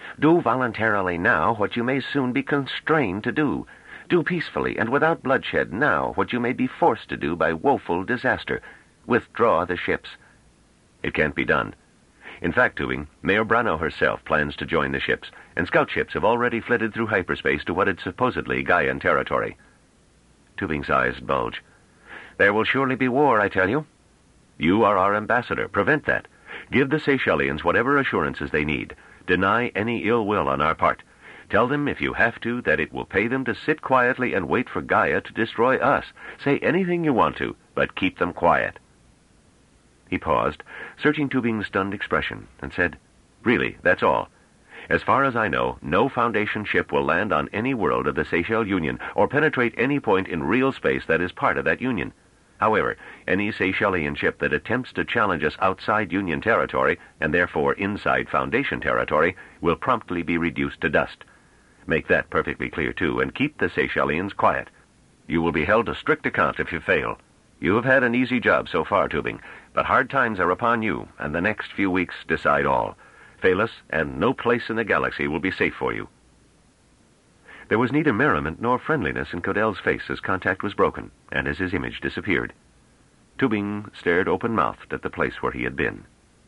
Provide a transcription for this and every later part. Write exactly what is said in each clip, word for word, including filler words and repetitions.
Do voluntarily now what you may soon be constrained to do. Do peacefully and without bloodshed now what you may be forced to do by woeful disaster. Withdraw the ships. It can't be done. In fact, Tubing, Mayor Brano herself plans to join the ships, and scout ships have already flitted through hyperspace to what is supposedly Gaian territory. Tubing's eyes bulge. There will surely be war, I tell you. You are our ambassador. Prevent that. Give the Seychellians whatever assurances they need. Deny any ill will on our part. Tell them, if you have to, that it will pay them to sit quietly and wait for Gaia to destroy us. Say anything you want to, but keep them quiet. He paused, searching Tubing's stunned expression, and said, Really, that's all. As far as I know, no Foundation ship will land on any world of the Seychelles Union or penetrate any point in real space that is part of that Union. However, any Seychellian ship that attempts to challenge us outside Union territory, and therefore inside Foundation territory, will promptly be reduced to dust. Make that perfectly clear, too, and keep the Seychellians quiet. You will be held to strict account if you fail. You have had an easy job so far, Tubing, but hard times are upon you, and the next few weeks decide all. Fail us, and no place in the galaxy will be safe for you. There was neither merriment nor friendliness in Codell's face as contact was broken, and as his image disappeared. Tubing stared open-mouthed at the place where he had been.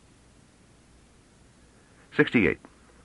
sixty-eight.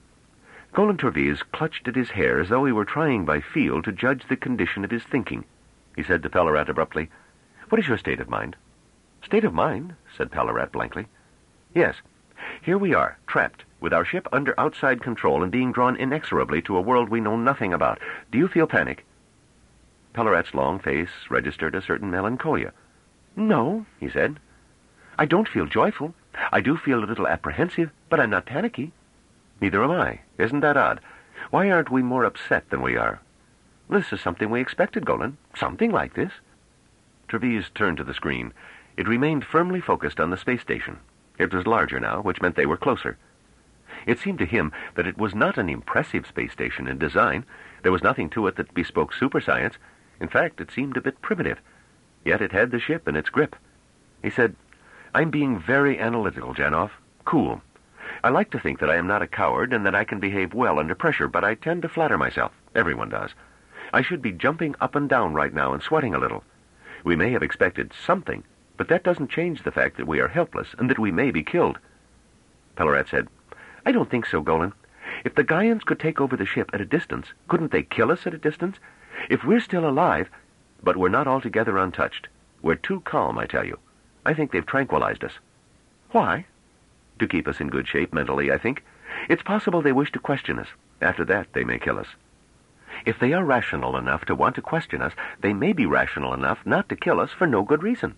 Golan Trevize clutched at his hair as though he were trying by feel to judge the condition of his thinking. He said to Pellerat abruptly, What is your state of mind? State of mind? Said Pellerat blankly. Yes. Here we are, trapped, with our ship under outside control and being drawn inexorably to a world we know nothing about. Do you feel panic? Pellerat's long face registered a certain melancholia. No, he said. I don't feel joyful. I do feel a little apprehensive, but I'm not panicky. Neither am I. Isn't that odd? Why aren't we more upset than we are? This is something we expected, Golan. Something like this. Trevize turned to the screen. It remained firmly focused on the space station. It was larger now, which meant they were closer. It seemed to him that it was not an impressive space station in design. There was nothing to it that bespoke superscience. In fact, it seemed a bit primitive. Yet it had the ship in its grip. He said, I'm being very analytical, Janov. Cool. I like to think that I am not a coward and that I can behave well under pressure, but I tend to flatter myself. Everyone does. I should be jumping up and down right now and sweating a little. We may have expected something, but that doesn't change the fact that we are helpless and that we may be killed. Pellerat said, I don't think so, Golan. If the Gaians could take over the ship at a distance, couldn't they kill us at a distance? If we're still alive, but we're not altogether untouched. We're too calm, I tell you. I think they've tranquilized us. Why? To keep us in good shape mentally, I think. It's possible they wish to question us. After that, they may kill us. If they are rational enough to want to question us, they may be rational enough not to kill us for no good reason.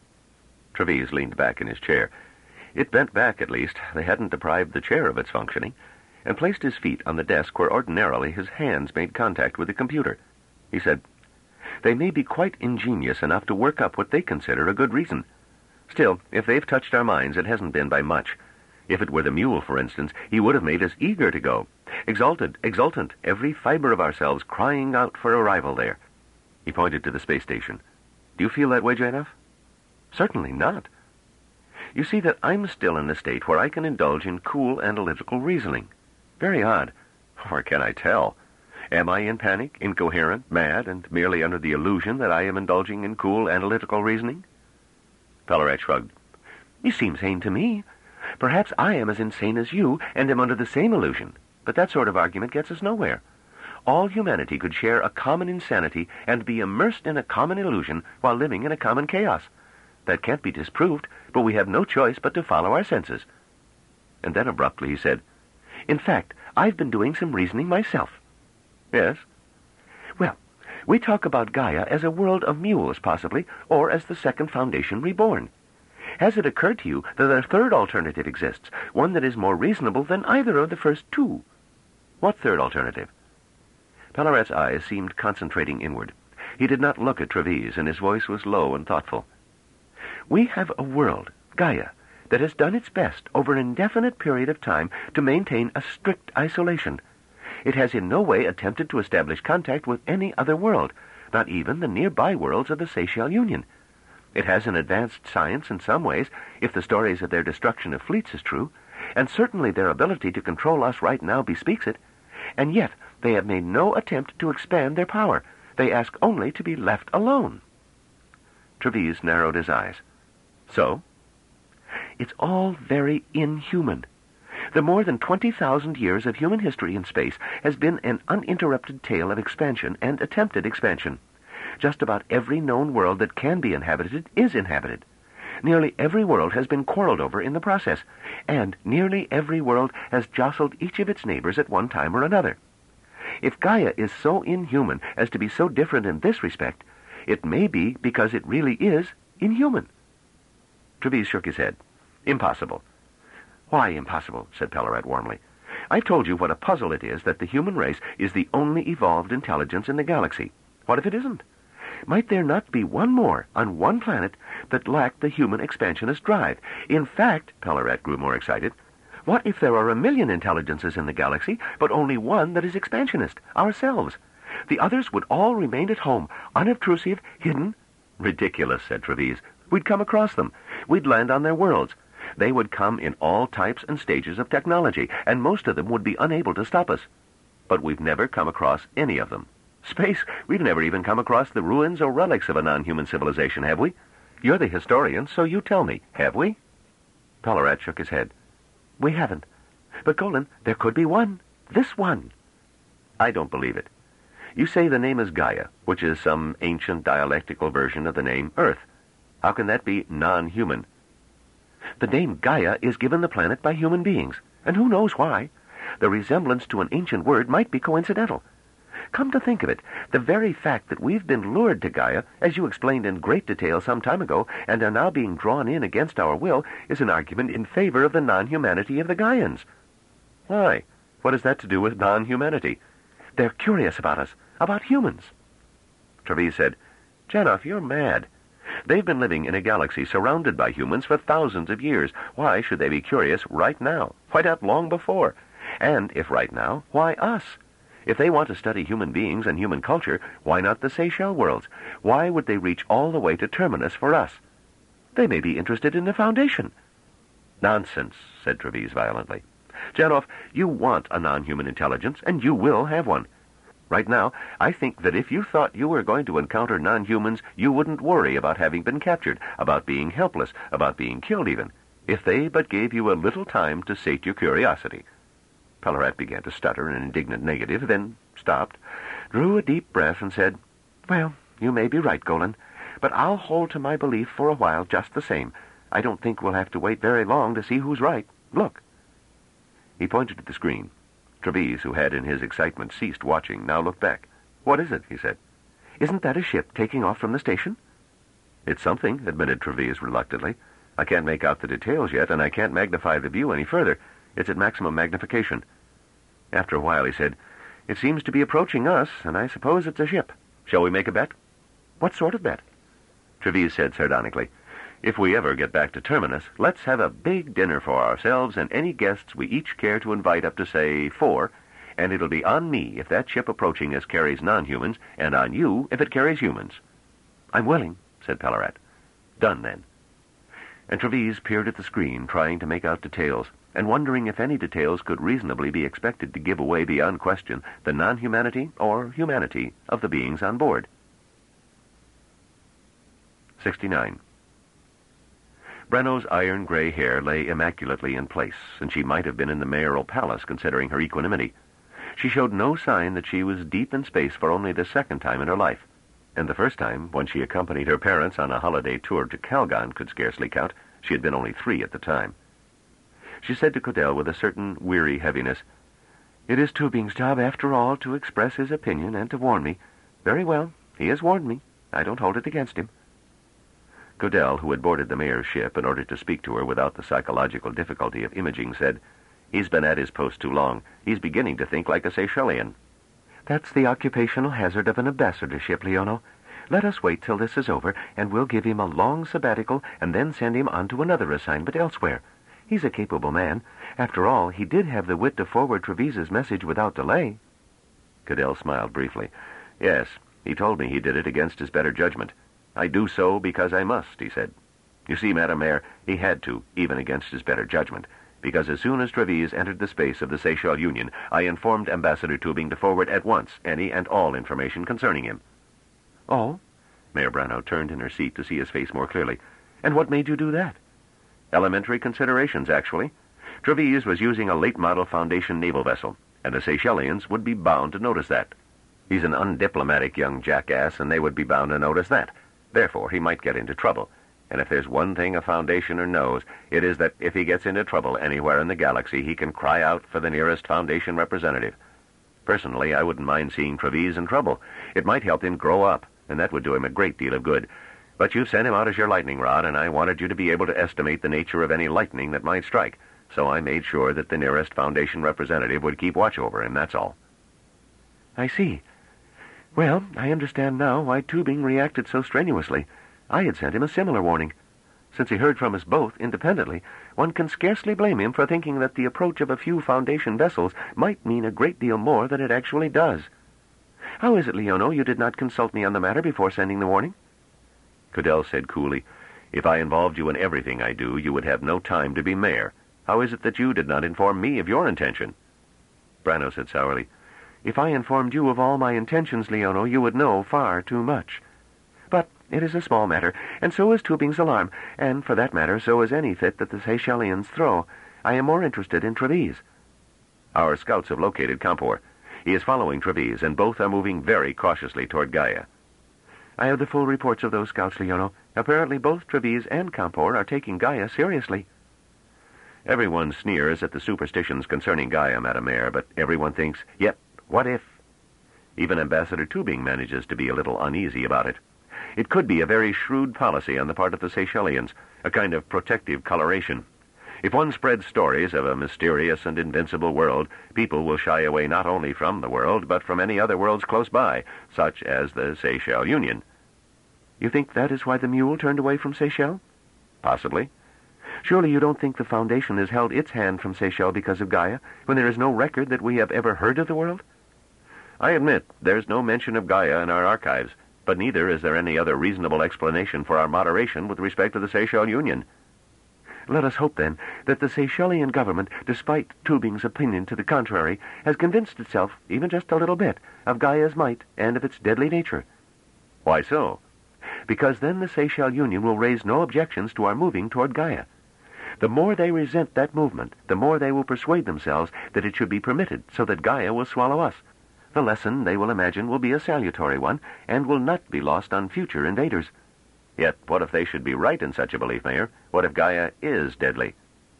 Trevize leaned back in his chair. It bent back, at least. They hadn't deprived the chair of its functioning, and placed his feet on the desk where ordinarily his hands made contact with the computer. He said, They may be quite ingenious enough to work up what they consider a good reason. Still, if they've touched our minds, it hasn't been by much. If it were the mule, for instance, he would have made us eager to go. Exalted, exultant, every fiber of ourselves crying out for arrival there. He pointed to the space station. Do you feel that way, Janov? Certainly not. You see that I'm still in a state where I can indulge in cool analytical reasoning. Very odd. Or can I tell? Am I in panic, incoherent, mad, and merely under the illusion that I am indulging in cool analytical reasoning? Pellerat shrugged. You seem sane to me. Perhaps I am as insane as you, and am under the same illusion. But that sort of argument gets us nowhere. All humanity could share a common insanity and be immersed in a common illusion while living in a common chaos. That can't be disproved, but we have no choice but to follow our senses. And then abruptly he said, In fact, I've been doing some reasoning myself. Yes? Well, we talk about Gaia as a world of mules, possibly, or as the second Foundation reborn. Has it occurred to you that a third alternative exists, one that is more reasonable than either of the first two? What third alternative? Pellerat's eyes seemed concentrating inward. He did not look at Trevize, and his voice was low and thoughtful. We have a world, Gaia, that has done its best over an indefinite period of time to maintain a strict isolation. It has in no way attempted to establish contact with any other world, not even the nearby worlds of the Seychelles Union. It has an advanced science in some ways, if the stories of their destruction of fleets is true, and certainly their ability to control us right now bespeaks it. And yet they have made no attempt to expand their power. They ask only to be left alone." Trevise narrowed his eyes. "So?" "It's all very inhuman. The more than twenty thousand years of human history in space has been an uninterrupted tale of expansion and attempted expansion. Just about every known world that can be inhabited is inhabited. Nearly every world has been quarreled over in the process, and nearly every world has jostled each of its neighbors at one time or another. If Gaia is so inhuman as to be so different in this respect, it may be because it really is inhuman." Trevise shook his head. "Impossible." "Why impossible?" said Pellarat warmly. "I've told you what a puzzle it is that the human race is the only evolved intelligence in the galaxy. What if it isn't? Might there not be one more on one planet that lacked the human expansionist drive? In fact," Pellarat grew more excited, "what if there are a million intelligences in the galaxy, but only one that is expansionist, ourselves? The others would all remain at home, unobtrusive, hidden." "Ridiculous," said Trevise. "We'd come across them. We'd land on their worlds. They would come in all types and stages of technology, and most of them would be unable to stop us. But we've never come across any of them. Space, we've never even come across the ruins or relics of a non-human civilization, have we? You're the historian, so you tell me, have we?" Pellarat shook his head. "We haven't. But, Golan, there could be one. This one." "I don't believe it. You say the name is Gaia, which is some ancient dialectical version of the name Earth. How can that be non-human?" "The name Gaia is given the planet by human beings, and who knows why? The resemblance to an ancient word might be coincidental. Come to think of it, the very fact that we've been lured to Gaia, as you explained in great detail some time ago, and are now being drawn in against our will, is an argument in favor of the non-humanity of the Gaians." "Why? What has that to do with non-humanity?" "They're curious about us, about humans." Trevise said, "Janov, you're mad. They've been living in a galaxy surrounded by humans for thousands of years. Why should they be curious right now? Why not long before? And if right now, why us? If they want to study human beings and human culture, why not the Seychelles worlds? Why would they reach all the way to Terminus for us? They may be interested in the Foundation." "Nonsense," said Trevise violently. "Janov, you want a non-human intelligence, and you will have one. Right now, I think that if you thought you were going to encounter non-humans, you wouldn't worry about having been captured, about being helpless, about being killed even, if they but gave you a little time to sate your curiosity." Pellarat began to stutter an indignant negative, then stopped, drew a deep breath, and said, "Well, you may be right, Golan, but I'll hold to my belief for a while just the same. I don't think we'll have to wait very long to see who's right. Look." He pointed to the screen. Trevise, who had in his excitement ceased watching, now looked back. "What is it?" he said. "Isn't that a ship taking off from the station?" "It's something," admitted Trevise reluctantly. "I can't make out the details yet, and I can't magnify the view any further. It's at maximum magnification." After a while he said, "It seems to be approaching us, and I suppose it's a ship. Shall we make a bet?" "What sort of bet?" Trevise said sardonically, "If we ever get back to Terminus, let's have a big dinner for ourselves and any guests we each care to invite up to, say, four, and it'll be on me if that ship approaching us carries non-humans, and on you if it carries humans." "I'm willing," said Pellarat. "Done, then." And Trevise peered at the screen, trying to make out details, and wondering if any details could reasonably be expected to give away beyond question the non-humanity or humanity of the beings on board. sixty-nine. Brenno's iron-gray hair lay immaculately in place, and she might have been in the mayoral palace considering her equanimity. She showed no sign that she was deep in space for only the second time in her life, and the first time, when she accompanied her parents on a holiday tour to Calgon, could scarcely count. She had been only three at the time. She said to Codell with a certain weary heaviness, "It is Tubing's job, after all, to express his opinion and to warn me. Very well, he has warned me. I don't hold it against him." Codell, who had boarded the mayor's ship in order to speak to her without the psychological difficulty of imaging, said, "He's been at his post too long. He's beginning to think like a Seychellian." "That's the occupational hazard of an ambassadorship, Leono. Let us wait till this is over, and we'll give him a long sabbatical and then send him on to another assignment elsewhere. He's a capable man. After all, he did have the wit to forward Trevise's message without delay." Codell smiled briefly. "Yes, he told me he did it against his better judgment. I do so because I must," he said. "You see, Madam Mayor, he had to, even against his better judgment. because as soon as Treves entered the space of the Seychelles Union, I informed Ambassador Tubing to forward at once any and all information concerning him." "Oh?" Mayor Brano turned in her seat to see his face more clearly. "And what made you do that?" "Elementary considerations, actually. Treves was using a late-model Foundation naval vessel, and the Seychellians would be bound to notice that. He's an undiplomatic young jackass, and they would be bound to notice that. Therefore, he might get into trouble. And if there's one thing a Foundationer knows, it is that if he gets into trouble anywhere in the galaxy, he can cry out for the nearest Foundation representative. Personally, I wouldn't mind seeing Treves in trouble. It might help him grow up, and that would do him a great deal of good. But you've sent him out as your lightning rod, and I wanted you to be able to estimate the nature of any lightning that might strike. So I made sure that the nearest Foundation representative would keep watch over him, that's all." "I see. Well, I understand now why Tubing reacted so strenuously. I had sent him a similar warning. Since he heard from us both independently, one can scarcely blame him for thinking that the approach of a few Foundation vessels might mean a great deal more than it actually does. How is it, Leono, you did not consult me on the matter before sending the warning?" Cadell said coolly, "If I involved you in everything I do, you would have no time to be mayor. How is it that you did not inform me of your intention?" Brano said sourly, "If I informed you of all my intentions, Leono, you would know far too much. But it is a small matter, and so is Tubing's alarm, and, for that matter, so is any fit that the Seychellians throw. I am more interested in Treves." "Our scouts have located Campor. He is following Treves, and both are moving very cautiously toward Gaia." "I have the full reports of those scouts, Leono. Apparently both Treves and Campor are taking Gaia seriously." "Everyone sneers at the superstitions concerning Gaia, Madam Mayor, but everyone thinks, yet, what if?" Even Ambassador Tubing manages to be a little uneasy about it. It could be a very shrewd policy on the part of the Seychellians, a kind of protective coloration. If one spreads stories of a mysterious and invincible world, people will shy away not only from the world, but from any other worlds close by, such as the Seychelles Union. "You think that is why the mule turned away from Seychelles?" "Possibly." "Surely you don't think the Foundation has held its hand from Seychelles because of Gaia, when there is no record that we have ever heard of the world?" "I admit there's no mention of Gaia in our archives, but neither is there any other reasonable explanation for our moderation with respect to the Seychelles Union." "Let us hope, then, that the Seychellian government, despite Tubing's opinion to the contrary, has convinced itself, even just a little bit, of Gaia's might and of its deadly nature." "Why so?" "Because then the Seychelles Union will raise no objections to our moving toward Gaia. The more they resent that movement, the more they will persuade themselves that it should be permitted, so that Gaia will swallow us. The lesson, they will imagine, will be a salutary one, and will not be lost on future invaders." "Yet what if they should be right in such a belief, Mayor? What if Gaia is deadly?"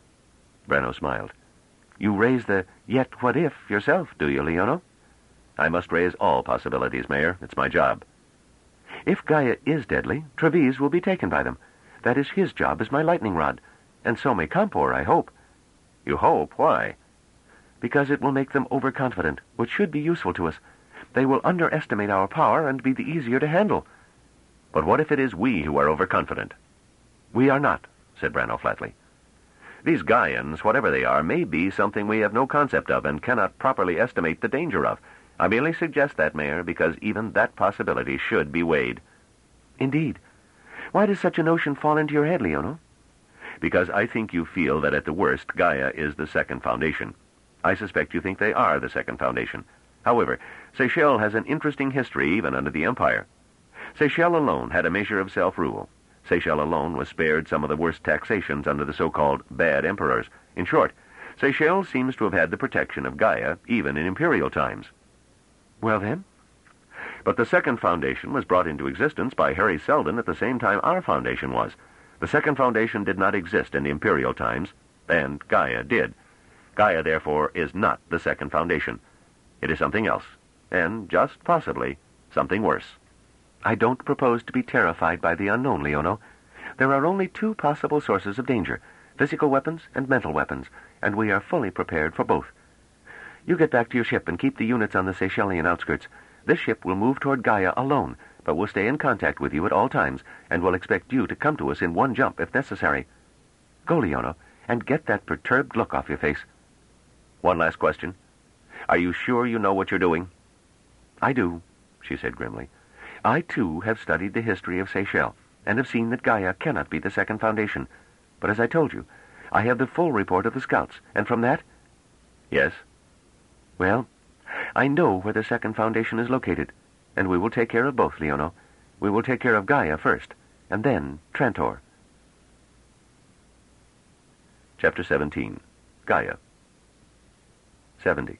Brano smiled. "You raise the yet what if yourself, do you, Leono?" "I must raise all possibilities, Mayor. It's my job." "If Gaia is deadly, Treves will be taken by them. That is his job as my lightning rod. And so may Campor, I hope." "You hope? Why?" "Because it will make them overconfident, which should be useful to us. They will underestimate our power and be the easier to handle." "But what if it is we who are overconfident?" "We are not," said Brano flatly. "These Gaians, whatever they are, may be something we have no concept of and cannot properly estimate the danger of. I merely suggest that, Mayor, because even that possibility should be weighed." "Indeed. Why does such a notion fall into your head, Leono?" "Because I think you feel that at the worst Gaia is the second Foundation. I suspect you think they are the second Foundation. However, Seychelles has an interesting history even under the Empire. Seychelles alone had a measure of self-rule. Seychelles alone was spared some of the worst taxations under the so-called bad emperors. In short, Seychelles seems to have had the protection of Gaia even in imperial times." "Well then?" "But the second Foundation was brought into existence by Harry Seldon at the same time our Foundation was. The second Foundation did not exist in the imperial times, and Gaia did. Gaia, therefore, is not the second Foundation. It is something else, and, just possibly, something worse." "I don't propose to be terrified by the unknown, Leono. There are only two possible sources of danger, physical weapons and mental weapons, and we are fully prepared for both. You get back to your ship and keep the units on the Seychellian outskirts. This ship will move toward Gaia alone, but will stay in contact with you at all times, and will expect you to come to us in one jump if necessary. Go, Leono, and get that perturbed look off your face." "One last question. Are you sure you know what you're doing?" "I do," she said grimly. "I, too, have studied the history of Seychelles, and have seen that Gaia cannot be the second Foundation. But as I told you, I have the full report of the scouts, and from that... Yes? Well, I know where the second foundation is located, and we will take care of both, Leono. We will take care of Gaia first, and then Trantor. Chapter seventeen. Gaia. seventy.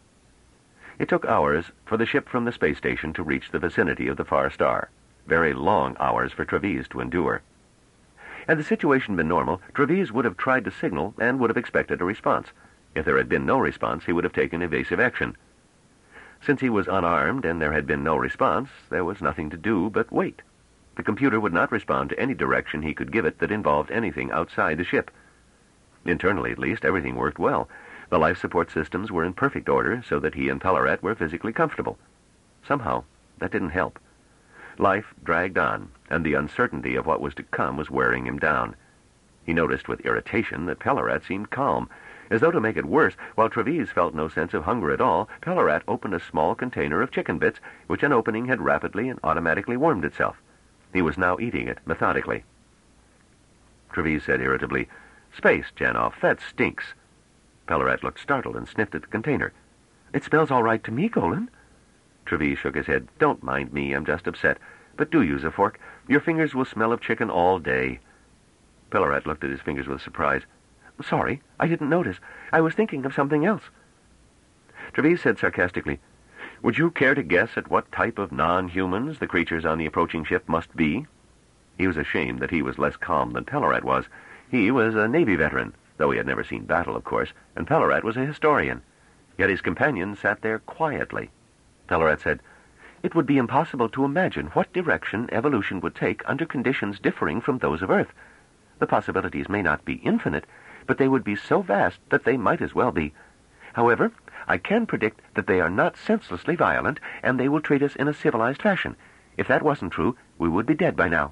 It took hours for the ship from the space station to reach the vicinity of the far star. Very long hours for Treves to endure. Had the situation been normal, Treves would have tried to signal and would have expected a response. If there had been no response, he would have taken evasive action. Since he was unarmed and there had been no response, there was nothing to do but wait. The computer would not respond to any direction he could give it that involved anything outside the ship. Internally, at least, everything worked well. The life support systems were in perfect order, so that he and Pellerat were physically comfortable. Somehow, that didn't help. Life dragged on, and the uncertainty of what was to come was wearing him down. He noticed with irritation that Pellerat seemed calm. As though to make it worse, while Treves felt no sense of hunger at all, Pellerat opened a small container of chicken bits, which an opening had rapidly and automatically warmed itself. He was now eating it methodically. Treves said irritably, "Space, Janoff, that stinks." Pellerat looked startled and sniffed at the container. "It smells all right to me, Golan." Treves shook his head. "Don't mind me, I'm just upset. But do use a fork. Your fingers will smell of chicken all day." Pellerat looked at his fingers with surprise. "Sorry, I didn't notice. I was thinking of something else." Treves said sarcastically, "Would you care to guess at what type of non-humans the creatures on the approaching ship must be?" He was ashamed that he was less calm than Pellerat was. He was a Navy veteran, though he had never seen battle, of course, and Pellerat was a historian. Yet his companion sat there quietly. Pellerat said, "It would be impossible to imagine what direction evolution would take under conditions differing from those of Earth. The possibilities may not be infinite, but they would be so vast that they might as well be. However, I can predict that they are not senselessly violent, and they will treat us in a civilized fashion. If that wasn't true, we would be dead by now."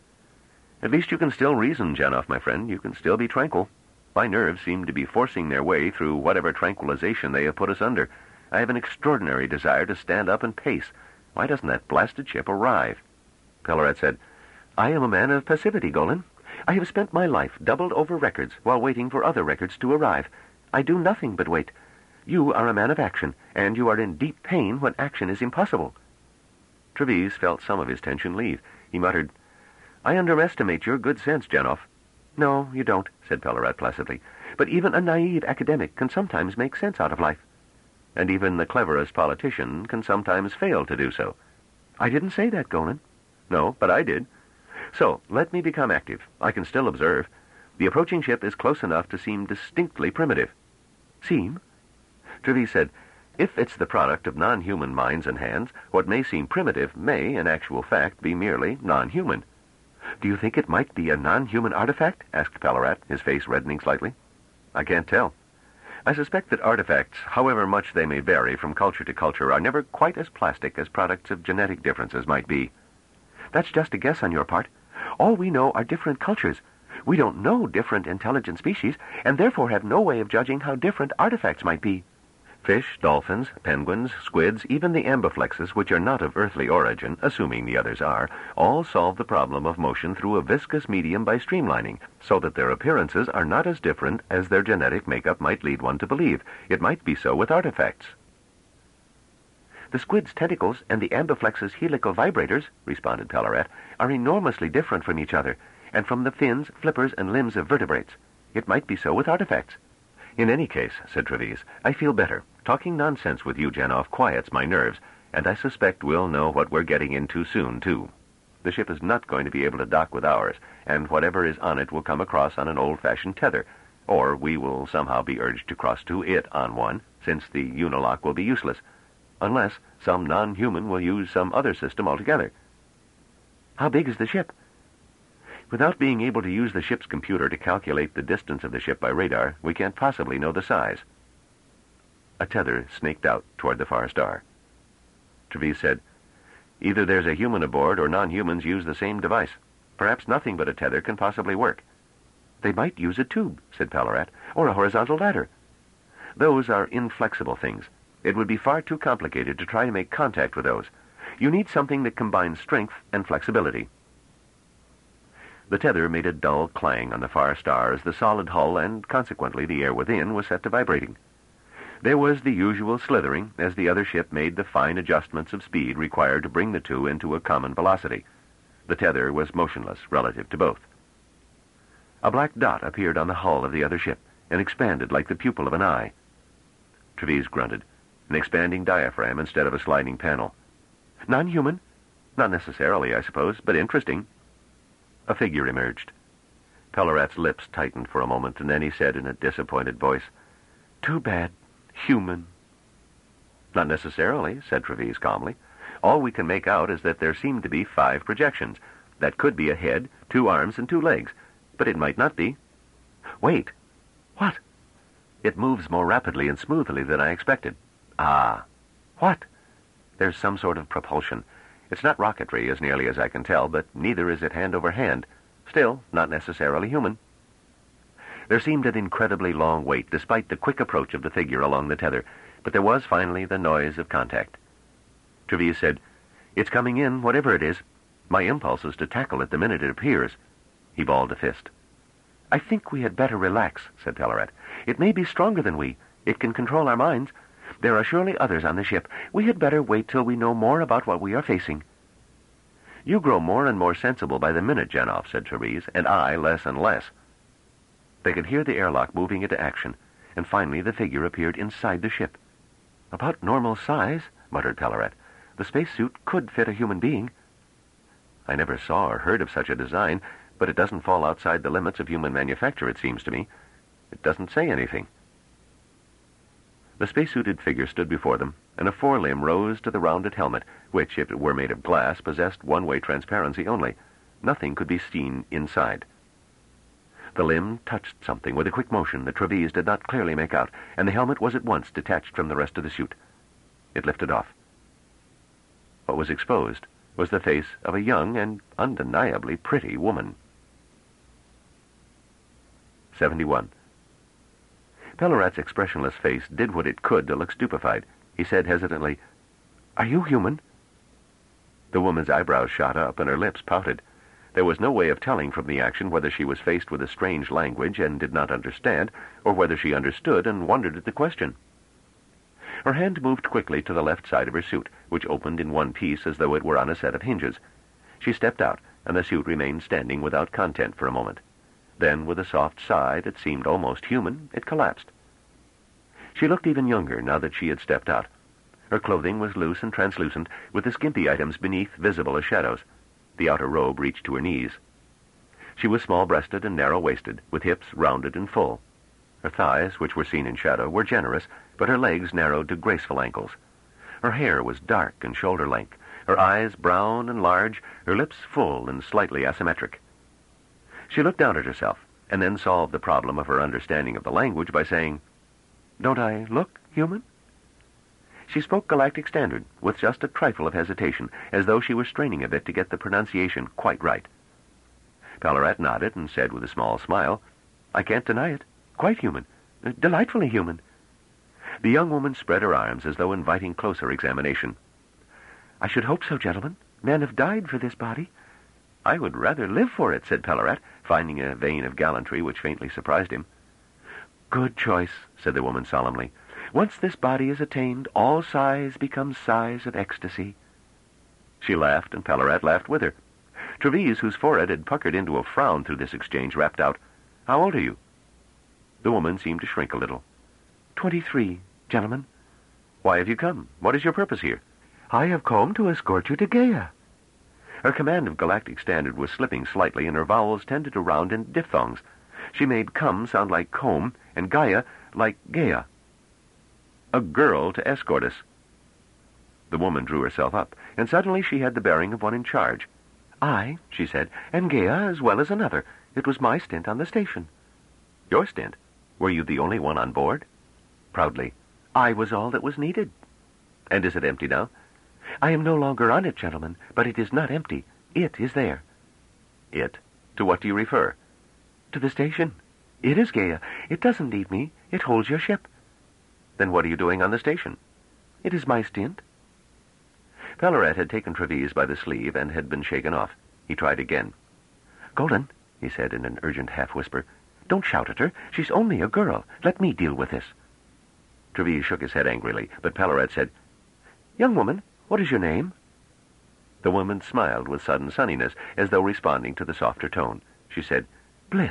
"At least you can still reason, Janoff, my friend. You can still be tranquil. My nerves seem to be forcing their way through whatever tranquilization they have put us under. I have an extraordinary desire to stand up and pace. Why doesn't that blasted ship arrive?" Pellerat said, "I am a man of passivity, Golan. I have spent my life doubled over records while waiting for other records to arrive. I do nothing but wait. You are a man of action, and you are in deep pain when action is impossible." Treves felt some of his tension leave. He muttered, "I underestimate your good sense, Janoff." "No, you don't," said Pellerat placidly. "But even a naive academic can sometimes make sense out of life." "And even the cleverest politician can sometimes fail to do so." "I didn't say that, Golan." "No, but I did. So, let me become active. I can still observe. The approaching ship is close enough to seem distinctly primitive." "Seem?" Treves said, "If it's the product of non-human minds and hands, what may seem primitive may, in actual fact, be merely non-human." "Do you think it might be a non-human artifact?" asked Pellerat, his face reddening slightly. "I can't tell. I suspect that artifacts, however much they may vary from culture to culture, are never quite as plastic as products of genetic differences might be." "That's just a guess on your part. All we know are different cultures. We don't know different intelligent species, and therefore have no way of judging how different artifacts might be." Fish, dolphins, penguins, squids, even the ambiflexes, which are not of earthly origin, assuming the others are, all solve the problem of motion through a viscous medium by streamlining, so that their appearances are not as different as their genetic makeup might lead one to believe. It might be so with artifacts. "The squid's tentacles and the ambiflex's helical vibrators," responded Pellerat, "are enormously different from each other, and from the fins, flippers, and limbs of vertebrates. It might be so with artifacts." "In any case," said Treves, "I feel better. Talking nonsense with you, Janoff, quiets my nerves, and I suspect we'll know what we're getting into soon, too. The ship is not going to be able to dock with ours, and whatever is on it will come across on an old-fashioned tether, or we will somehow be urged to cross to it on one, since the unilock will be useless, unless some non-human will use some other system altogether." "How big is the ship?" "Without being able to use the ship's computer to calculate the distance of the ship by radar, we can't possibly know the size." A tether snaked out toward the far star. Treves said, "Either there's a human aboard or non-humans use the same device. Perhaps nothing but a tether can possibly work." "They might use a tube," said Pellerat, "or a horizontal ladder." "Those are inflexible things. It would be far too complicated to try to make contact with those. You need something that combines strength and flexibility." The tether made a dull clang on the far star as the solid hull and, consequently, the air within was set to vibrating. There was the usual slithering as the other ship made the fine adjustments of speed required to bring the two into a common velocity. The tether was motionless relative to both. A black dot appeared on the hull of the other ship and expanded like the pupil of an eye. Treves grunted. An expanding diaphragm instead of a sliding panel. Non-human? Not necessarily, I suppose, but interesting. A figure emerged. Pellerat's lips tightened for a moment, and then he said in a disappointed voice, "Too bad. Human." "Not necessarily," said Treves calmly. "All we can make out is that there seem to be five projections. That could be a head, two arms, and two legs. But it might not be." "Wait." "What?" "It moves more rapidly and smoothly than I expected." "Ah." "What?" "There's some sort of propulsion. It's not rocketry, as nearly as I can tell, but neither is it hand over hand. Still, not necessarily human." There seemed an incredibly long wait, despite the quick approach of the figure along the tether, but there was finally the noise of contact. Treves said, "It's coming in, whatever it is. My impulse is to tackle it the minute it appears." He balled a fist. "I think we had better relax," said Pellerat. "It may be stronger than we. It can control our minds. There are surely others on the ship. We had better wait till we know more about what we are facing." "You grow more and more sensible by the minute, Janov," said Treves, "and I less and less." They could hear the airlock moving into action, and finally the figure appeared inside the ship. "About normal size," muttered Pellerat. "The spacesuit could fit a human being." "I never saw or heard of such a design, but it doesn't fall outside the limits of human manufacture, it seems to me. It doesn't say anything." The spacesuited figure stood before them, and a forelimb rose to the rounded helmet, which, if it were made of glass, possessed one-way transparency only. Nothing could be seen inside. The limb touched something with a quick motion that Treves did not clearly make out, and the helmet was at once detached from the rest of the suit. It lifted off. What was exposed was the face of a young and undeniably pretty woman. seventy-one. Pellerat's expressionless face did what it could to look stupefied. He said hesitantly, "Are you human?" The woman's eyebrows shot up and her lips pouted. There was no way of telling from the action whether she was faced with a strange language and did not understand, or whether she understood and wondered at the question. Her hand moved quickly to the left side of her suit, which opened in one piece as though it were on a set of hinges. She stepped out, and the suit remained standing without content for a moment. Then, with a soft sigh that seemed almost human, it collapsed. She looked even younger now that she had stepped out. Her clothing was loose and translucent, with the skimpy items beneath visible as shadows. The outer robe reached to her knees. She was small-breasted and narrow-waisted, with hips rounded and full. Her thighs, which were seen in shadow, were generous, but her legs narrowed to graceful ankles. Her hair was dark and shoulder-length, her eyes brown and large, her lips full and slightly asymmetric. She looked down at herself, and then solved the problem of her understanding of the language by saying, "Don't I look human?" She spoke Galactic Standard, with just a trifle of hesitation, as though she were straining a bit to get the pronunciation quite right. Pellerat nodded and said with a small smile, "I can't deny it. Quite human. Delightfully human." The young woman spread her arms as though inviting closer examination. "I should hope so, gentlemen. Men have died for this body." "I would rather live for it," said Pellerat, finding a vein of gallantry which faintly surprised him. "Good choice," said the woman solemnly. "Once this body is attained, all sighs become sighs of ecstasy." She laughed, and Pellerat laughed with her. Treves, whose forehead had puckered into a frown through this exchange, rapped out, "How old are you?" The woman seemed to shrink a little. Twenty-three, gentlemen." "Why have you come? What is your purpose here?" "I have come to escort you to Gaia." Her command of Galactic Standard was slipping slightly, and her vowels tended to round into diphthongs. She made come sound like comb, and Gaia like Gaia. "A girl to escort us." The woman drew herself up, and suddenly she had the bearing of one in charge. "I," she said, "and Gaia as well as another. It was my stint on the station." "Your stint? Were you the only one on board?" Proudly, "I was all that was needed." "And is it empty now?" "I am no longer on it, gentlemen, but it is not empty. It is there." "It? To what do you refer?" "To the station. It is Gaia. It doesn't need me. It holds your ship." "Then what are you doing on the station?" "It is my stint." Pellerat had taken Treves by the sleeve and had been shaken off. He tried again. "Golden, he said in an urgent half-whisper. "Don't shout at her. She's only a girl. Let me deal with this." Trevise shook his head angrily, but Pellarat said, "Young woman, what is your name?" The woman smiled with sudden sunniness, as though responding to the softer tone. She said, "Bliss."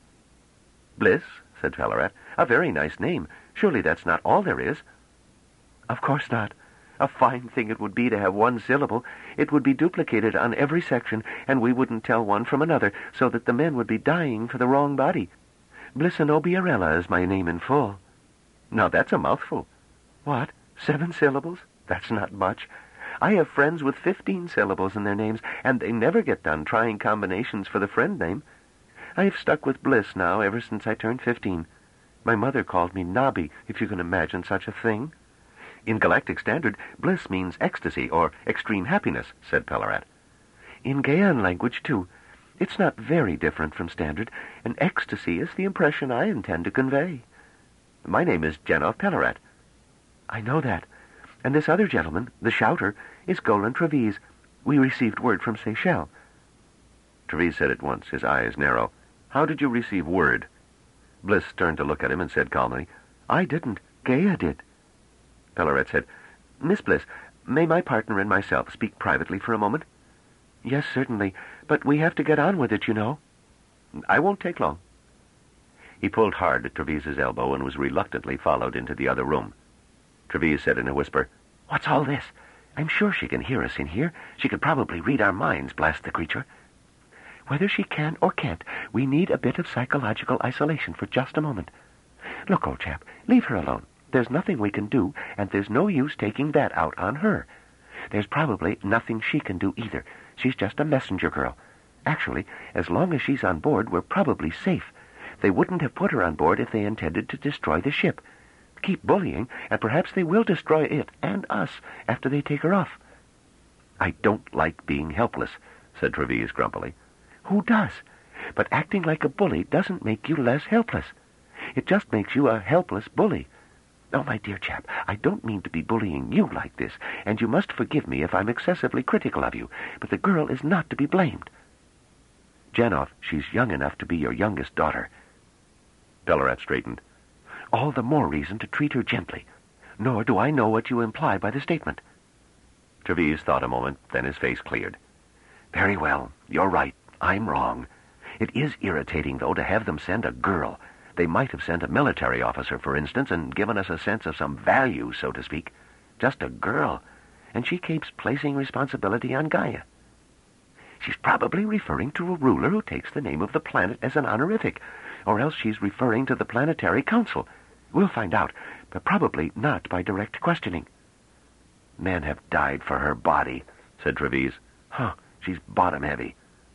"Bliss?" said Pellarat. "A very nice name. Surely that's not all there is." "Of course not. A fine thing it would be to have one syllable. It would be duplicated on every section, and we wouldn't tell one from another, so that the men would be dying for the wrong body. Blissinobiarella is my name in full." "Now that's a mouthful." "What? Seven syllables? That's not much. I have friends with fifteen syllables in their names, and they never get done trying combinations for the friend name. I have stuck with Bliss now ever since I turned fifteen. My mother called me Nobby, if you can imagine such a thing." "In Galactic Standard, bliss means ecstasy or extreme happiness," said Pellarat. "In Gaian language, too. It's not very different from Standard, and ecstasy is the impression I intend to convey." "My name is Janov Pellarat." "I know that. And this other gentleman, the shouter, is Golan Trevise. We received word from Seychelles." Trevise said at once, his eyes narrow, "How did you receive word?" Bliss turned to look at him and said calmly, "I didn't. Gaia did." Pellarat said, "Miss Bliss, may my partner and myself speak privately for a moment?" "Yes, certainly, but we have to get on with it, you know." "I won't take long." He pulled hard at Trevise's elbow and was reluctantly followed into the other room. Trevise said in a whisper, "What's all this? I'm sure she can hear us in here. She could probably read our minds, blast the creature." "Whether she can or can't, we need a bit of psychological isolation for just a moment. Look, old chap, leave her alone. There's nothing we can do, and there's no use taking that out on her. There's probably nothing she can do either. She's just a messenger girl. Actually, as long as she's on board, we're probably safe. They wouldn't have put her on board if they intended to destroy the ship. Keep bullying, and perhaps they will destroy it and us after they take her off." "I don't like being helpless," said Trevise grumpily. "Who does? But acting like a bully doesn't make you less helpless. It just makes you a helpless bully. Oh, my dear chap, I don't mean to be bullying you like this, and you must forgive me if I'm excessively critical of you, but the girl is not to be blamed." "Janov, she's young enough to be your youngest daughter." Pellarat straightened. "All the more reason to treat her gently. Nor do I know what you imply by the statement." Trevise thought a moment, then his face cleared. "Very well, you're right. I'm wrong. It is irritating, though, to have them send a girl. They might have sent a military officer, for instance, and given us a sense of some value, so to speak. Just a girl. And she keeps placing responsibility on Gaia. She's probably referring to a ruler who takes the name of the planet as an honorific, or else she's referring to the Planetary Council. We'll find out, but probably not by direct questioning." "Men have died for her body," said Trevise. "Huh, she's bottom-heavy."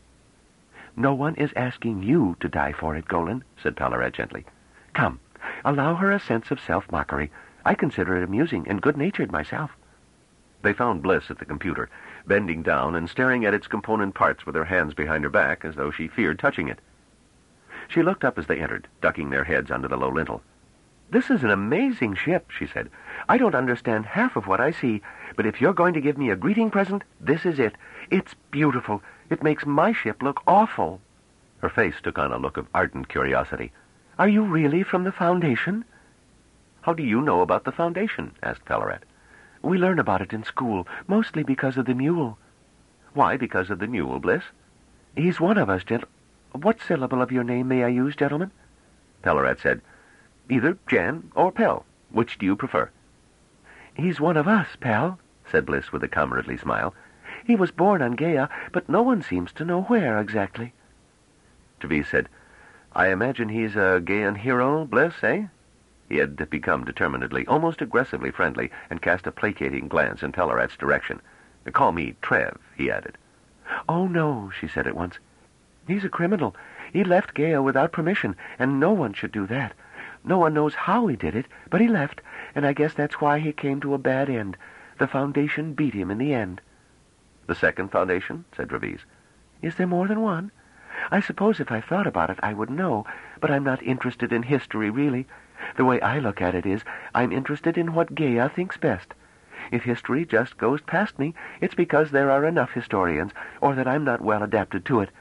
"No one is asking you to die for it, Golan," said Pellarat gently. "Come, allow her a sense of self-mockery. I consider it amusing and good-natured myself." They found Bliss at the computer, bending down and staring at its component parts with her hands behind her back as though she feared touching it. She looked up as they entered, ducking their heads under the low lintel. "This is an amazing ship," she said. "I don't understand half of what I see, but if you're going to give me a greeting present, this is it. It's beautiful. It makes my ship look awful." Her face took on a look of ardent curiosity. "Are you really from the Foundation?" "How do you know about the Foundation?" asked Pellarat. "We learn about it in school, mostly because of the mule." "Why because of the mule, Bliss?" "He's one of us, gent... What syllable of your name may I use, gentlemen?" Pellarat said, "Either Jan or Pell. Which do you prefer?" "He's one of us, Pell," said Bliss with a comradely smile. "He was born on Gaia, but no one seems to know where exactly." Trevise said, "I imagine he's a Gaian hero, Bliss, eh?" He had become determinedly, almost aggressively friendly, and cast a placating glance in Pellarat's direction. "Call me Trev," he added. "Oh, no," she said at once. "He's a criminal. He left Gaia without permission, and no one should do that. No one knows how he did it, but he left, and I guess that's why he came to a bad end. The Foundation beat him in the end." "The second Foundation?" said Trevise. "Is there more than one? I suppose if I thought about it, I would know, but I'm not interested in history, really. The way I look at it is, I'm interested in what Gaia thinks best. If history just goes past me, it's because there are enough historians, or that I'm not well adapted to it.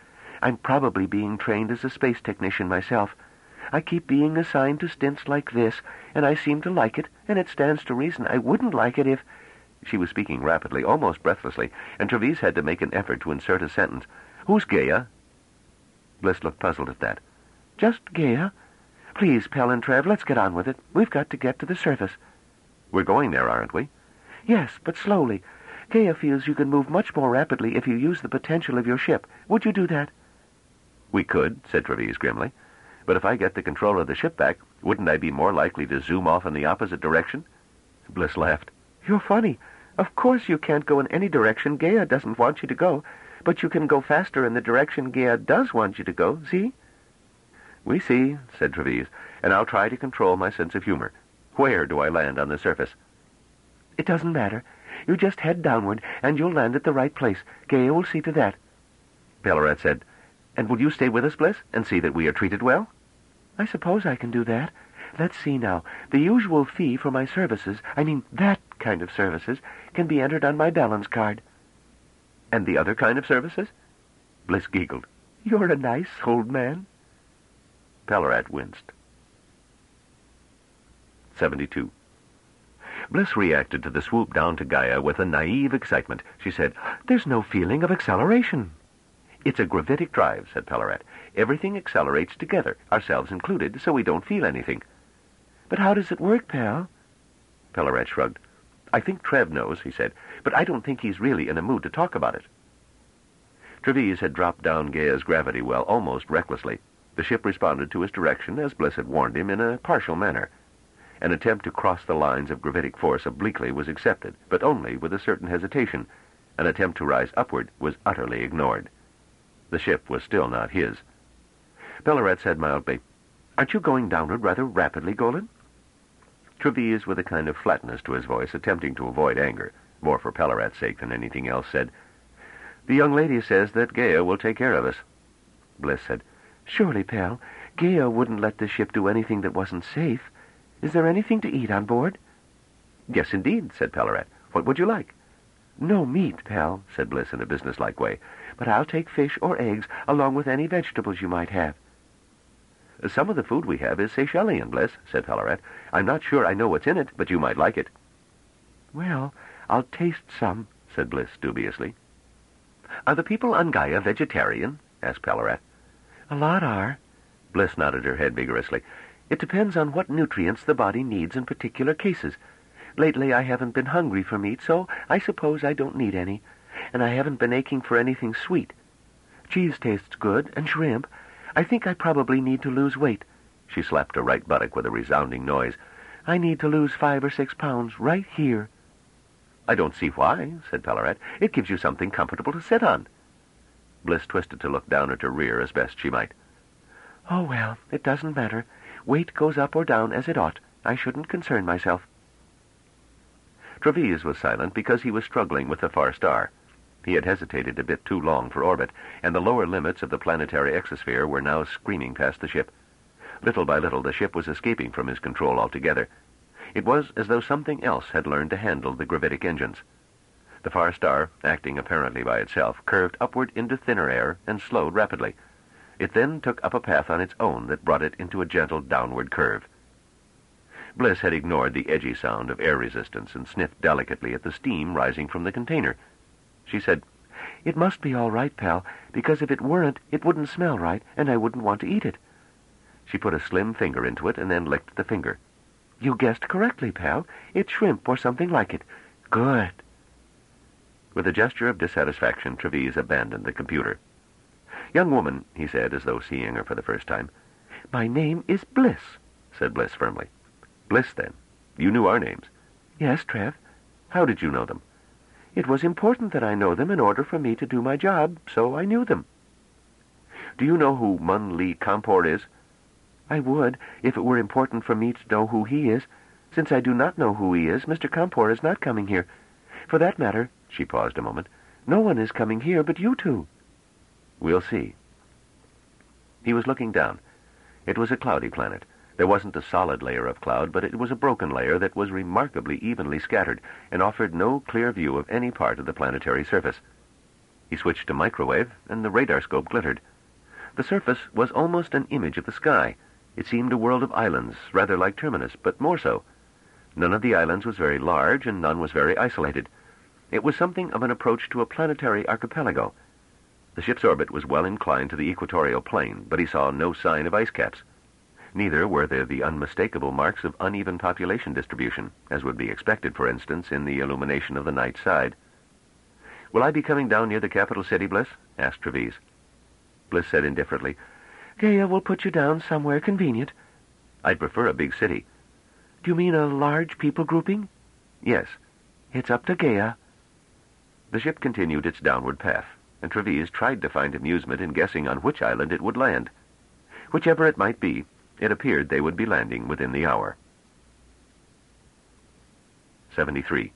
I'm probably being trained as a space technician myself. I keep being assigned to stints like this, and I seem to like it, and it stands to reason I wouldn't like it if—" She was speaking rapidly, almost breathlessly, and Treves had to make an effort to insert a sentence. "Who's Gaia?" Bliss looked puzzled at that. "Just Gaia. Please, Pell and Trev, let's get on with it. We've got to get to the surface." "We're going there, aren't we?" "Yes, but slowly. Gaia feels you can move much more rapidly if you use the potential of your ship. Would you do that?" "We could," said Treves grimly. "But if I get the control of the ship back, wouldn't I be more likely to zoom off in the opposite direction?" Bliss laughed. "You're funny. Of course you can't go in any direction Gaia doesn't want you to go, but you can go faster in the direction Gaia does want you to go, see?" "We see," said Treves, "and I'll try to control my sense of humor. Where do I land on the surface?" "It doesn't matter. You just head downward, and you'll land at the right place. Gaia will see to that." Pellerat said, "And will you stay with us, Bliss, and see that we are treated well?" "I suppose I can do that. Let's see now. The usual fee for my services, I mean that kind of services, can be entered on my balance card." "And the other kind of services?" Bliss giggled. "You're a nice old man." Pellerat winced. seventy-two. Bliss reacted to the swoop down to Gaia with a naive excitement. She said, "There's no feeling of acceleration." "It's a gravitic drive," said Pellerat. "Everything accelerates together, ourselves included, so we don't feel anything." "But how does it work, pal?" Pellerat shrugged. "I think Trev knows," he said, "but I don't think he's really in a mood to talk about it." Treves had dropped down Gaia's gravity well almost recklessly. The ship responded to his direction, as Bliss had warned him, in a partial manner. An attempt to cross the lines of gravitic force obliquely was accepted, but only with a certain hesitation. An attempt to rise upward was utterly ignored. The ship was still not his. Pellerat said mildly, "Aren't you going downward rather rapidly, Golan?" Treves, with a kind of flatness to his voice, attempting to avoid anger, more for Pellerat's sake than anything else, said, "The young lady says that Gaia will take care of us." Bliss said, "Surely, pal, Gaia wouldn't let the ship do anything that wasn't safe. Is there anything to eat on board?" "Yes, indeed," said Pellerat. "What would you like?" "No meat, pal," said Bliss in a businesslike way, "but I'll take fish or eggs along with any vegetables you might have." "Some of the food we have is Seychellian, Bliss," said Pellerat. "I'm not sure I know what's in it, but you might like it." "Well, I'll taste some," said Bliss dubiously. "Are the people on Gaia vegetarian?" asked Pellerat. "A lot are." Bliss nodded her head vigorously. "It depends on what nutrients the body needs in particular cases. Lately I haven't been hungry for meat, so I suppose I don't need any. And I haven't been aching for anything sweet. Cheese tastes good, and shrimp. I think I probably need to lose weight." She slapped her right buttock with a resounding noise. "I need to lose five or six pounds right here." "I don't see why," said Pellerat. "It gives you something comfortable to sit on." Bliss twisted to look down at her rear as best she might. "Oh, well, it doesn't matter. Weight goes up or down as it ought. I shouldn't concern myself." Treves was silent because he was struggling with the far star. He had hesitated a bit too long for orbit, and the lower limits of the planetary exosphere were now screaming past the ship. Little by little, the ship was escaping from his control altogether. It was as though something else had learned to handle the gravitic engines. The far star, acting apparently by itself, curved upward into thinner air and slowed rapidly. It then took up a path on its own that brought it into a gentle downward curve. Bliss had ignored the edgy sound of air resistance and sniffed delicately at the steam rising from the container. She said, "It must be all right, pal, because if it weren't, it wouldn't smell right, and I wouldn't want to eat it." She put a slim finger into it and then licked the finger. "You guessed correctly, pal. It's shrimp or something like it. Good." With a gesture of dissatisfaction, Treves abandoned the computer. "Young woman," he said, as though seeing her for the first time. "My name is Bliss," said Bliss firmly. "Bliss, then. You knew our names." "Yes, Trev." "How did you know them?" "It was important that I know them in order for me to do my job, so I knew them." "Do you know who Mun Lee Kampor is?" "I would, if it were important for me to know who he is. Since I do not know who he is, Mister Kampor is not coming here. For that matter," she paused a moment, "no one is coming here but you two." "We'll see." He was looking down. It was a cloudy planet. There wasn't a solid layer of cloud, but it was a broken layer that was remarkably evenly scattered and offered no clear view of any part of the planetary surface. He switched to microwave, and the radar scope glittered. The surface was almost an image of the sky. It seemed a world of islands, rather like Terminus, but more so. None of the islands was very large, and none was very isolated. It was something of an approach to a planetary archipelago. The ship's orbit was well inclined to the equatorial plane, but he saw no sign of ice caps. Neither were there the unmistakable marks of uneven population distribution, as would be expected, for instance, in the illumination of the night side. "Will I be coming down near the capital city, Bliss?" asked Treves. Bliss said indifferently, "Gaia will put you down somewhere convenient." "I'd prefer a big city." "Do you mean a large people grouping?" "Yes." "It's up to Gaia." The ship continued its downward path, and Treves tried to find amusement in guessing on which island it would land. Whichever it might be, it appeared they would be landing within the hour. seventy-three.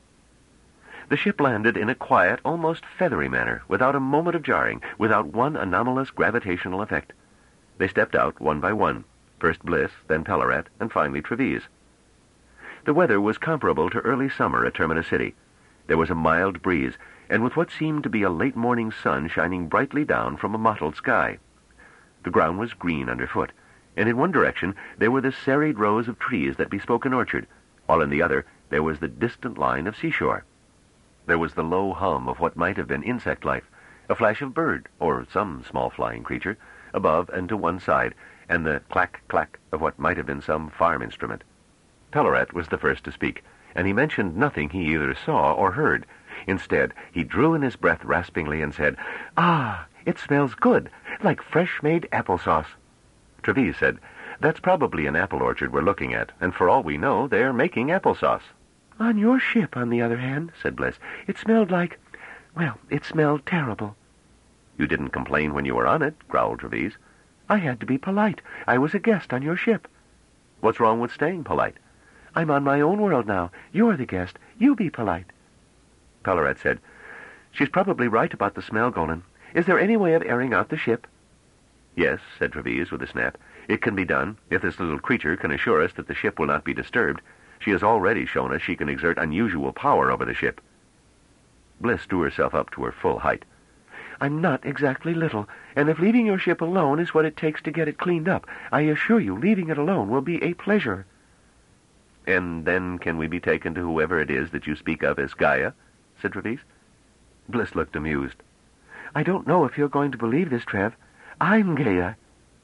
The ship landed in a quiet, almost feathery manner, without a moment of jarring, without one anomalous gravitational effect. They stepped out one by one, first Bliss, then Pellarat, and finally Treves. The weather was comparable to early summer at Terminus City. There was a mild breeze, and with what seemed to be a late morning sun shining brightly down from a mottled sky. The ground was green underfoot, and in one direction there were the serried rows of trees that bespoke an orchard, while in the other there was the distant line of seashore. There was the low hum of what might have been insect life, a flash of bird, or some small flying creature, above and to one side, and the clack-clack of what might have been some farm instrument. Pellarat was the first to speak, and he mentioned nothing he either saw or heard. Instead, he drew in his breath raspingly and said, "Ah, it smells good, like fresh-made applesauce." Treves said, "That's probably an apple orchard we're looking at, and for all we know, they're making applesauce." "On your ship, on the other hand," said Bliss, "it smelled like, well, it smelled terrible." "You didn't complain when you were on it," growled Treves. "I had to be polite. I was a guest on your ship." "What's wrong with staying polite?" "I'm on my own world now. You're the guest. You be polite." Pellarat said, "She's probably right about the smell, Golan. Is there any way of airing out the ship?" "Yes," said Treves with a snap. "It can be done, if this little creature can assure us that the ship will not be disturbed. She has already shown us she can exert unusual power over the ship." Bliss drew herself up to her full height. "I'm not exactly little, and if leaving your ship alone is what it takes to get it cleaned up, I assure you leaving it alone will be a pleasure." "And then can we be taken to whoever it is that you speak of as Gaia?" said Treves. Bliss looked amused. "I don't know if you're going to believe this, Trev. I'm Gaia."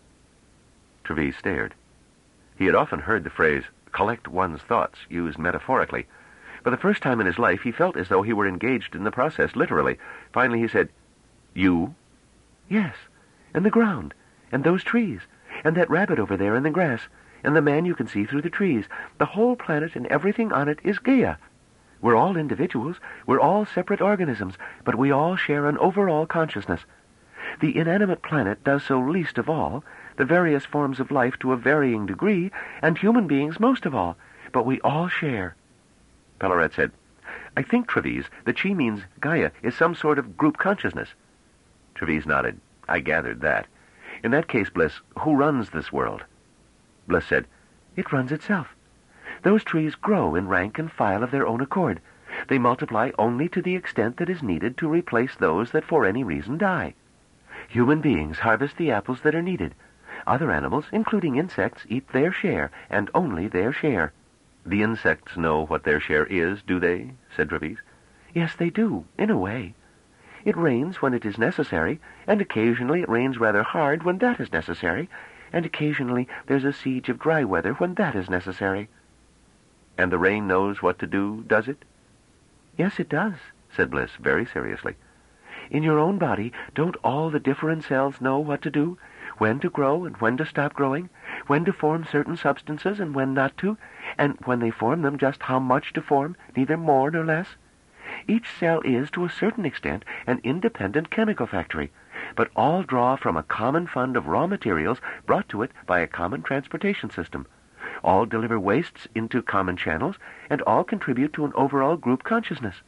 Treves stared. He had often heard the phrase, "collect one's thoughts," used metaphorically. For the first time in his life, he felt as though he were engaged in the process, literally. Finally he said, "You?" "Yes, and the ground, and those trees, and that rabbit over there in the grass, and the man you can see through the trees. The whole planet and everything on it is Gaia. We're all individuals, we're all separate organisms, but we all share an overall consciousness. The inanimate planet does so least of all, the various forms of life to a varying degree, and human beings most of all, but we all share." Pellarat said, "I think, Treves, that she means Gaia is some sort of group consciousness." Treves nodded. "I gathered that. In that case, Bliss, who runs this world?" Bliss said, "It runs itself. Those trees grow in rank and file of their own accord. They multiply only to the extent that is needed to replace those that for any reason die. Human beings harvest the apples that are needed. Other animals, including insects, eat their share, and only their share." "The insects know what their share is, do they?" said Treves. "Yes, they do, in a way. It rains when it is necessary, and occasionally it rains rather hard when that is necessary, and occasionally there's a siege of dry weather when that is necessary." "And the rain knows what to do, does it?" "Yes, it does," said Bliss very seriously. "In your own body, don't all the different cells know what to do? When to grow and when to stop growing? When to form certain substances and when not to? And when they form them, just how much to form, neither more nor less? Each cell is, to a certain extent, an independent chemical factory, but all draw from a common fund of raw materials brought to it by a common transportation system. All deliver wastes into common channels, and all contribute to an overall group consciousness."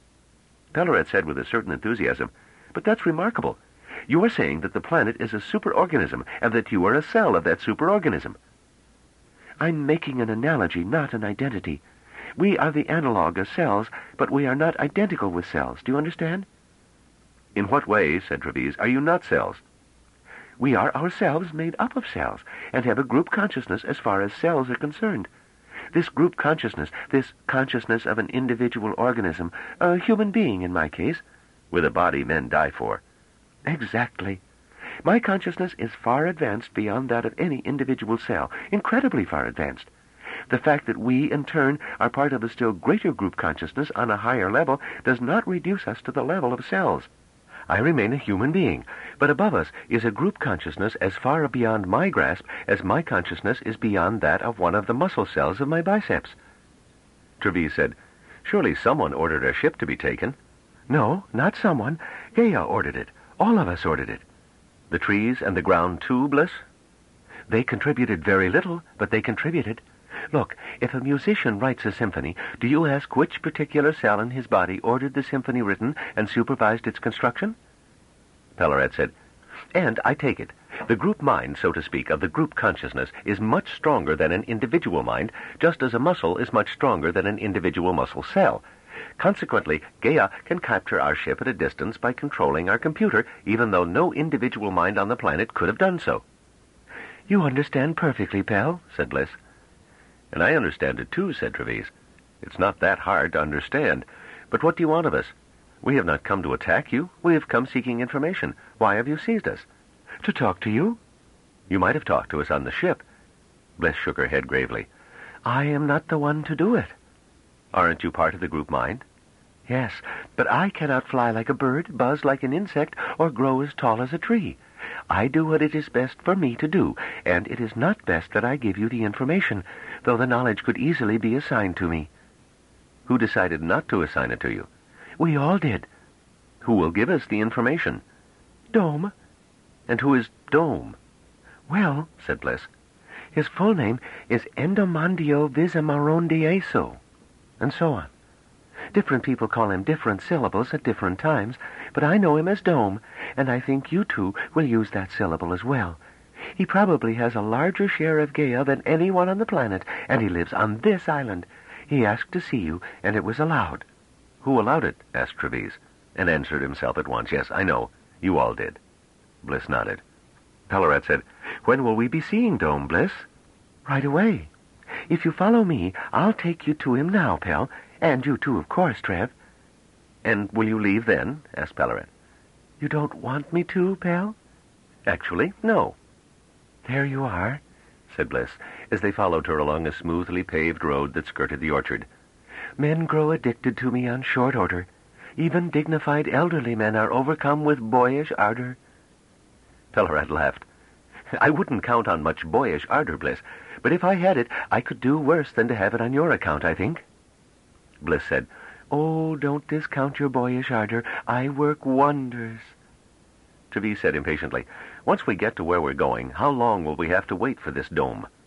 Pellarat said with a certain enthusiasm, "But that's remarkable. You are saying that the planet is a superorganism, and that you are a cell of that superorganism." "I'm making an analogy, not an identity. We are the analog of cells, but we are not identical with cells. Do you understand?" "In what way," said Treves, "are you not cells?" We are ourselves made up of cells, and have a group consciousness as far as cells are concerned. This group consciousness, this consciousness of an individual organism, a human being in my case, with a body men die for. Exactly. My consciousness is far advanced beyond that of any individual cell, incredibly far advanced. The fact that we, in turn, are part of a still greater group consciousness on a higher level does not reduce us to the level of cells. I remain a human being, but above us is a group consciousness as far beyond my grasp as my consciousness is beyond that of one of the muscle cells of my biceps. Treves said, "Surely someone ordered a ship to be taken." "No, not someone. Gaia ordered it. All of us ordered it." "The trees and the ground too, Bliss?" "They contributed very little, but they contributed. Look, if a musician writes a symphony, do you ask which particular cell in his body ordered the symphony written and supervised its construction?" Pellarat said, "And I take it, the group mind, so to speak, of the group consciousness is much stronger than an individual mind, just as a muscle is much stronger than an individual muscle cell. Consequently, Gaia can capture our ship at a distance by controlling our computer, even though no individual mind on the planet could have done so." "You understand perfectly, Pell," said Bliss. "And I understand it too," said Treves. "It's not that hard to understand. But what do you want of us? We have not come to attack you. We have come seeking information. Why have you seized us?" "To talk to you." "You might have talked to us on the ship." Bliss shook her head gravely. "I am not the one to do it." "Aren't you part of the group mind?" "Yes, but I cannot fly like a bird, buzz like an insect, or grow as tall as a tree. I do what it is best for me to do, and it is not best that I give you the information, though the knowledge could easily be assigned to me." "Who decided not to assign it to you?" "We all did." "Who will give us the information?" "Dome." "And who is Dome?" "Well," said Bliss, "his full name is Endomondio Visamarondieso," and so on. Different people call him different syllables at different times, but I know him as Dome, and I think you two will use that syllable as well. He probably has a larger share of Gaia than anyone on the planet, and he lives on this island. He asked to see you, and it was allowed." "Who allowed it?" asked Treves, and answered himself at once. "Yes, I know. You all did." Bliss nodded. Pellarat said, "When will we be seeing Dome, Bliss?" "Right away. If you follow me, I'll take you to him now, Pell, and you too, of course, Trev." "And will you leave then?" asked Pellarat. "You don't want me to, Pell?" "Actually, no." "There you are," said Bliss, as they followed her along a smoothly paved road that skirted the orchard. "Men grow addicted to me on short order. Even dignified elderly men are overcome with boyish ardor." Pellarat laughed. "I wouldn't count on much boyish ardor, Bliss, but if I had it, I could do worse than to have it on your account, I think." Bliss said, "Oh, don't discount your boyish ardor. I work wonders." Treves said impatiently, "Once we get to where we're going, how long will we have to wait for this Dome?"